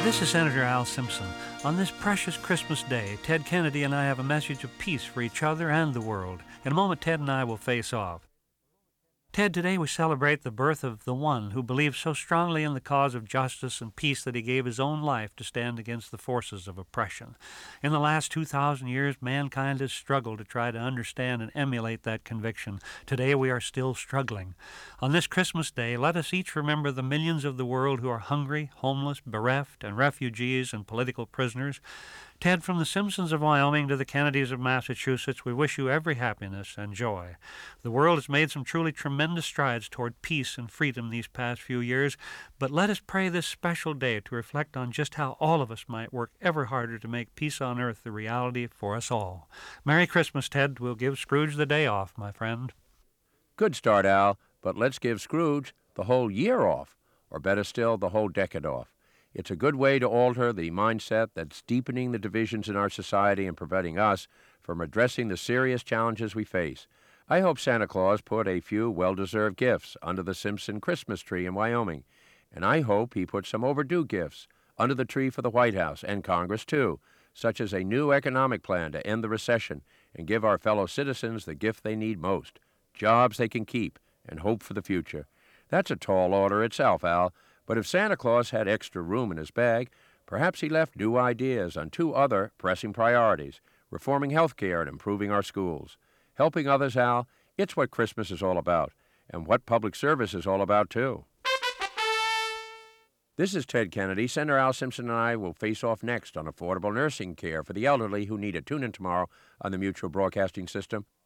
This is Senator Al Simpson. On this precious Christmas day, Ted Kennedy and I have a message of peace for each other and the world. In a moment, Ted and I will face off. Ted, today we celebrate the birth of the one who believed so strongly in the cause of justice and peace that he gave his own life to stand against the forces of oppression. In the last 2,000 years, mankind has struggled to try to understand and emulate that conviction. Today we are still struggling. On this Christmas day, let us each remember the millions of the world who are hungry, homeless, bereft, and refugees and political prisoners. Ted, from the Simpsons of Wyoming to the Kennedys of Massachusetts, we wish you every happiness and joy. The world has made some truly tremendous strides toward peace and freedom these past few years, but let us pray this special day to reflect on just how all of us might work ever harder to make peace on earth the reality for us all. Merry Christmas, Ted. We'll give Scrooge the day off, my friend. Good start, Al, but let's give Scrooge the whole year off, or better still, the whole decade off. It's a good way to alter the mindset that's deepening the divisions in our society and preventing us from addressing the serious challenges we face. I hope Santa Claus put a few well-deserved gifts under the Simpson Christmas tree in Wyoming, and I hope he put some overdue gifts under the tree for the White House and Congress, too, such as a new economic plan to end the recession and give our fellow citizens the gift they need most, jobs they can keep, and hope for the future. That's a tall order itself, Al. But if Santa Claus had extra room in his bag, perhaps he left new ideas on two other pressing priorities, reforming health care and improving our schools. Helping others, Al, it's what Christmas is all about, and what public service is all about, too. This is Ted Kennedy. Senator Al Simpson and I will face off next on affordable nursing care for the elderly who need it. Tune in tomorrow on the Mutual Broadcasting System.